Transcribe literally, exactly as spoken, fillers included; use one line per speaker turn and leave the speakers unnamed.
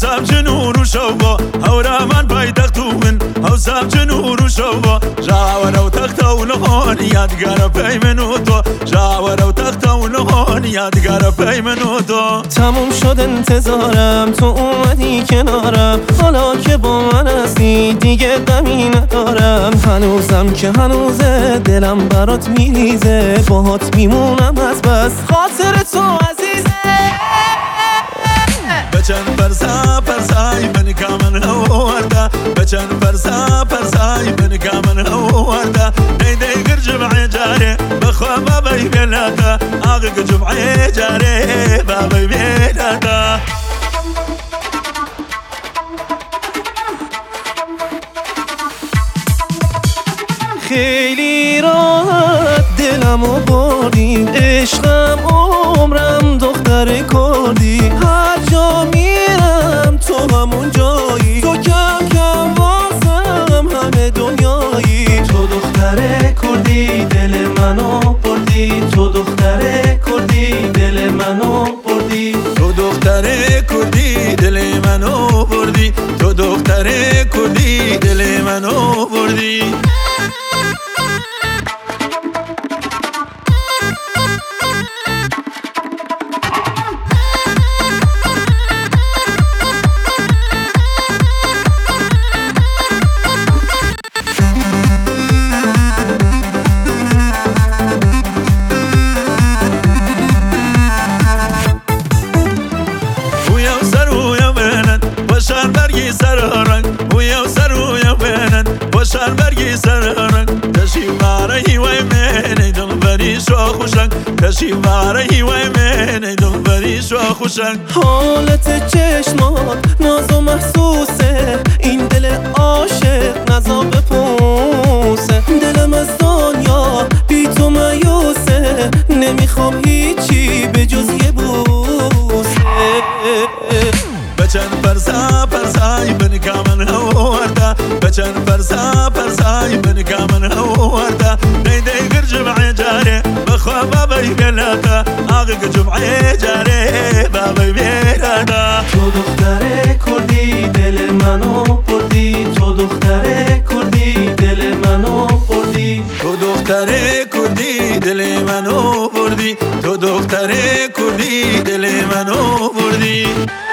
هەوسام جنور و شەوبۆ هەورامان پایتەخت و من هەوسام جنور و شەوبۆ ژاوەرە و تەختە و لەخۆن یادگارە پەی من و تۆ ژاوەرە و تەختە و لەخۆن یادگارە پەی من و تۆ
تموم شد انتظارم تو اومدی کنارم حالا که با من هستی دیگه غمی ندارم هنوزم که هنوزه دلم برات میریزه باهات میمونم از بس خاطر تو عزیزه
بچن پرسا پرسای من کامن هوردا بچن پرسا پرسای من کامن هوردا نیدی گر جمعی جاره بخوا بابای بیلادا آقا جمعی جاره بابای بیلادا
خیلی راحت دلمو بردی عشقم عمرم دختر کردی هر جا میرم تو همون جایی تو کم کم واسم همه دنیایی تو دختر کردی دل منو بردی تو دختر کردی دل منو بردی
تو دختر کردی دل منو بردی تو دختر کردی دل منو بردی وشان برگی سر رنگ ویا سر ویا بینن وشان برگی سر رنگ تشی باره هیوای من دل بری شو خوشنگ تشی باره هیوای من دل بری شو خوشنگ
حالت چشمات ناز و محسوسه این دل عاشق نزا بپوسه دلم از دنیا بی تو مایوسه نمیخوام هیچی به جز یه بوسه
بچن پرسا پرسای من کامن هوردا بچن پرسا پرسای من کامن هوردا نیدی گر جمعی جاره بخوا بابای بیلادا آقا جمعی جاره بابای بیلادا
تو دختر کردی دل منو بردی تو دختر کردی دل منو بردی
تو دختر کردی دل منو بردی تو دختر کردی دل منو بردی